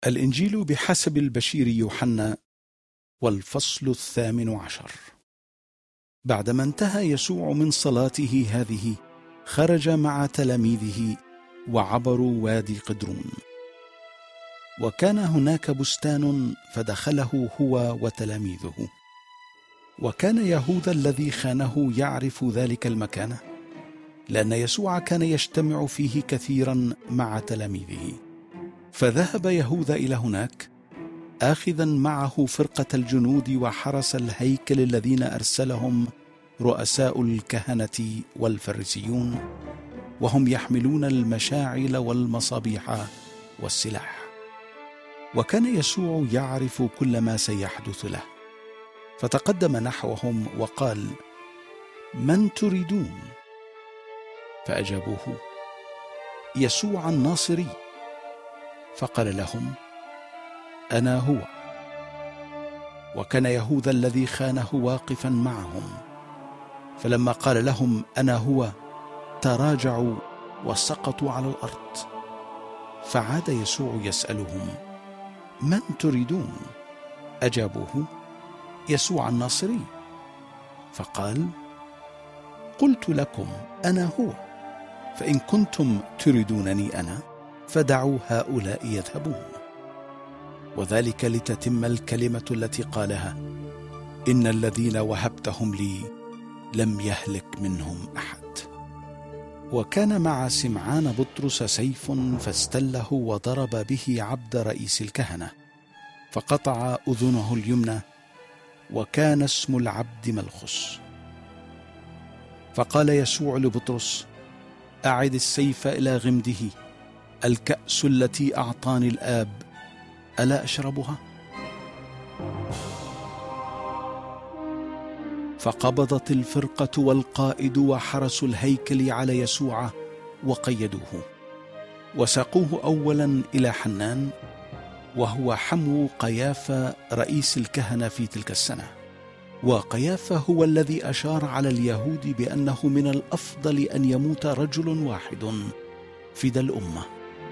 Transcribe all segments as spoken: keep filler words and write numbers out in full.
الإنجيل بحسب البشير يوحنا، والفصل الثامن عشر. بعدما انتهى يسوع من صلاته هذه، خرج مع تلاميذه وعبروا وادي قدرون. وكان هناك بستان فدخله هو وتلاميذه. وكان يهوذا الذي خانه يعرف ذلك المكان، لأن يسوع كان يجتمع فيه كثيرا مع تلاميذه. فذهب يهوذا إلى هناك آخذا معه فرقة الجنود وحرس الهيكل الذين أرسلهم رؤساء الكهنة والفريسيون، وهم يحملون المشاعل والمصابيح والسلاح. وكان يسوع يعرف كل ما سيحدث له، فتقدم نحوهم وقال: من تريدون؟ فأجابوه: يسوع الناصري. فقال لهم: أنا هو. وكان يهوذا الذي خانه واقفا معهم، فلما قال لهم أنا هو تراجعوا وسقطوا على الأرض. فعاد يسوع يسألهم: من تريدون؟ أجابوه: يسوع الناصري. فقال: قلت لكم أنا هو، فإن كنتم تريدونني أنا فدعوا هؤلاء يذهبون. وذلك لتتم الكلمة التي قالها: إن الذين وهبتهم لي لم يهلك منهم أحد. وكان مع سمعان بطرس سيف، فاستله وضرب به عبد رئيس الكهنة، فقطع أذنه اليمنى، وكان اسم العبد ملخص. فقال يسوع لبطرس: أعد السيف إلى غمده. الكأس التي أعطاني الآب ألا أشربها؟ فقبضت الفرقة والقائد وحرس الهيكل على يسوع وقيدوه، وساقوه أولا إلى حنان، وهو حمو قيافة رئيس الكهنة في تلك السنة. وقيافة هو الذي أشار على اليهود بأنه من الأفضل أن يموت رجل واحد فدى الأمة.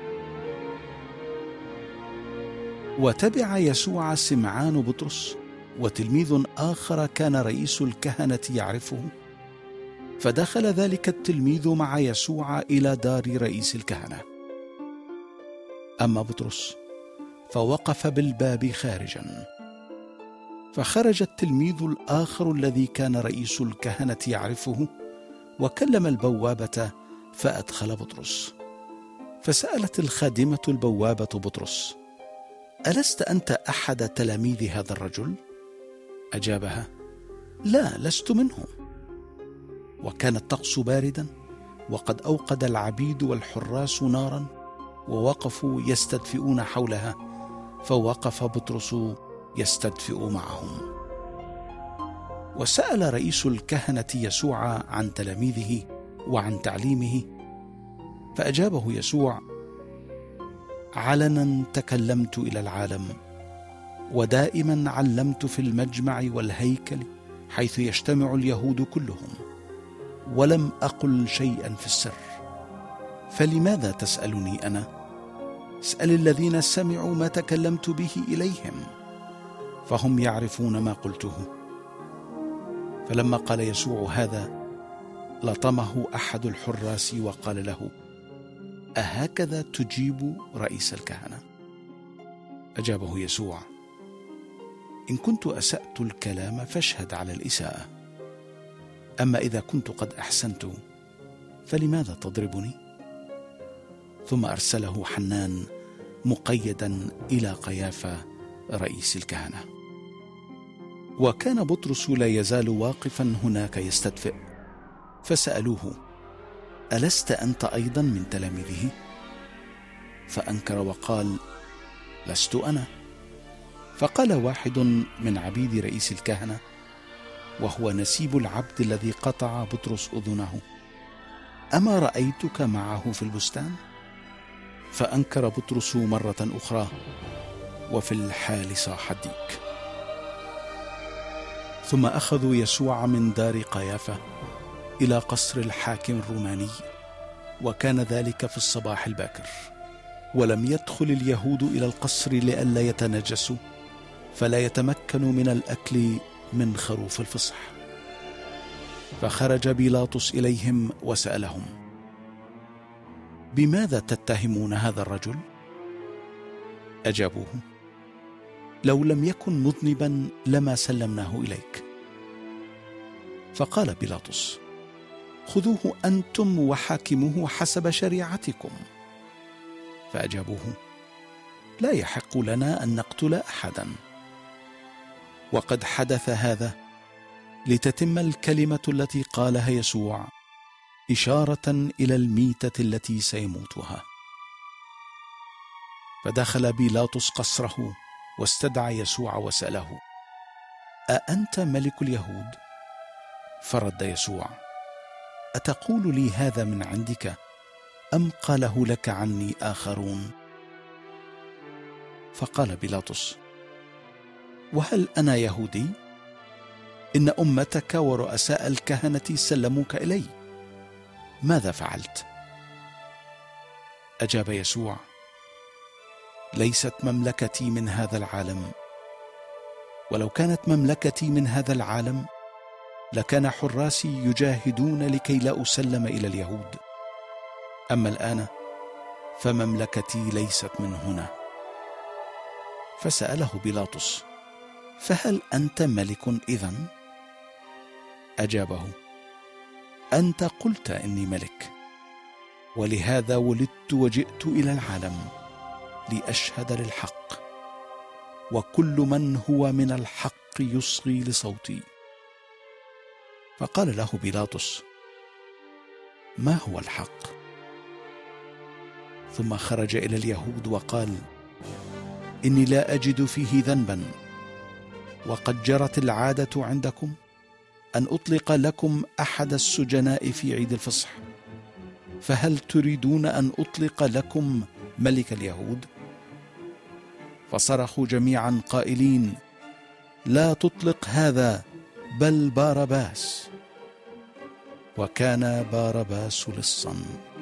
وتبع يسوع سمعان بطرس وتلميذ آخر كان رئيس الكهنة يعرفه، فدخل ذلك التلميذ مع يسوع إلى دار رئيس الكهنة. أما بطرس فوقف بالباب خارجا. فخرج التلميذ الآخر الذي كان رئيس الكهنة يعرفه، وكلم البوابة فأدخل بطرس. فسألت الخادمة البوابة بطرس: ألست أنت أحد تلاميذ هذا الرجل؟ أجابها: لا، لست منهم. وكان الطقس باردا، وقد أوقد العبيد والحراس نارا، ووقفوا يستدفئون حولها، فوقف بطرس يستدفئ معهم. وسأل رئيس الكهنة يسوع عن تلاميذه وعن تعليمه، فأجابه يسوع: علنا تكلمت إلى العالم، ودائما علمت في المجمع والهيكل حيث يجتمع اليهود كلهم، ولم أقل شيئا في السر. فلماذا تسألني أنا؟ اسأل الذين سمعوا ما تكلمت به إليهم، فهم يعرفون ما قلته. فلما قال يسوع هذا، لطمه أحد الحراس وقال له: أهكذا تجيب رئيس الكهنة؟ أجابه يسوع: إن كنت أسأت الكلام فاشهد على الإساءة، أما إذا كنت قد أحسنت فلماذا تضربني؟ ثم أرسله حنان مقيدا إلى قيافة رئيس الكهنة. وكان بطرس لا يزال واقفا هناك يستدفئ، فسألوه: ألست أنت أيضا من تلاميذه؟ فأنكر وقال: لست أنا. فقال واحد من عبيد رئيس الكهنة، وهو نسيب العبد الذي قطع بطرس أذنه: أما رأيتك معه في البستان؟ فأنكر بطرس مرة أخرى، وفي الحال صاح الديك. ثم أخذوا يسوع من دار قيافة إلى قصر الحاكم الروماني، وكان ذلك في الصباح الباكر. ولم يدخل اليهود إلى القصر لئلا يتنجسوا، فلا يتمكنوا من الأكل من خروف الفصح. فخرج بيلاطس إليهم وسألهم: بماذا تتهمون هذا الرجل؟ أجابوه: لو لم يكن مذنبا لما سلمناه إليك. فقال بيلاطس: خذوه أنتم وحاكموه حسب شريعتكم. فأجابوه: لا يحق لنا أن نقتل أحدا، وقد حدث هذا لتتم الكلمة التي قالها يسوع إشارة إلى الميتة التي سيموتها. فدخل بيلاطس قصره واستدعى يسوع وسأله: أأنت ملك اليهود؟ فرد يسوع: أتقول لي هذا من عندك أم قاله لك عني آخرون؟ فقال بيلاطس: وهل أنا يهودي؟ إن أمتك ورؤساء الكهنة سلموك إلي، ماذا فعلت؟ أجاب يسوع: ليست مملكتي من هذا العالم، ولو كانت مملكتي من هذا العالم لكان حراسي يجاهدون لكي لا أسلم إلى اليهود. أما الآن فمملكتي ليست من هنا. فسأله بيلاطس: فهل أنت ملك إذن؟ أجابه: أنت قلت إني ملك، ولهذا ولدت وجئت إلى العالم لأشهد للحق، وكل من هو من الحق يصغي لصوتي. فقال له بيلاطس: ما هو الحق؟ ثم خرج إلى اليهود وقال: إني لا أجد فيه ذنبا، وقد جرت العادة عندكم أن أطلق لكم أحد السجناء في عيد الفصح، فهل تريدون أن أطلق لكم ملك اليهود؟ فصرخوا جميعا قائلين: لا تطلق هذا، بل بارباس. وكان بارباس لصا.